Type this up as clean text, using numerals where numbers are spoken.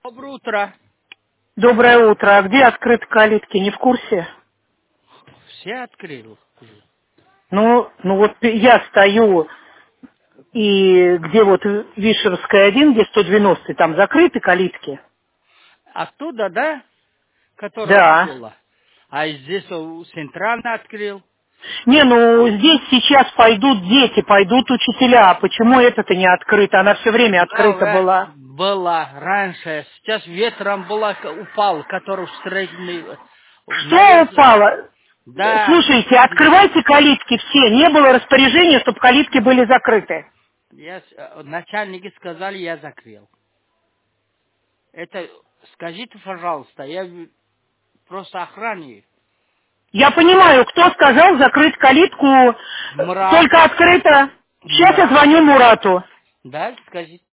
Доброе утро. Доброе утро. А где открыты калитки? Не в курсе? Все открыл. Ну вот я стою, и где вот Вишерская 1, где 190, там закрыты калитки? Оттуда, да? Которая Да. школа. А здесь центрально открыл. Не, ну здесь сейчас пойдут дети, пойдут учителя. Почему это-то не открыто? Она все время открыта была. Была раньше. Сейчас ветром была, упал, который строительный. Что Наверное, упало? да. Слушайте, открывайте калитки все. Не было распоряжения, чтобы калитки были закрыты. Начальники сказали, я закрыл. Это скажите, пожалуйста, я просто охранник. Я понимаю, кто сказал закрыть калитку, Мрат, только открыто. Сейчас я Мрат. звоню Мурату. Да, скажите.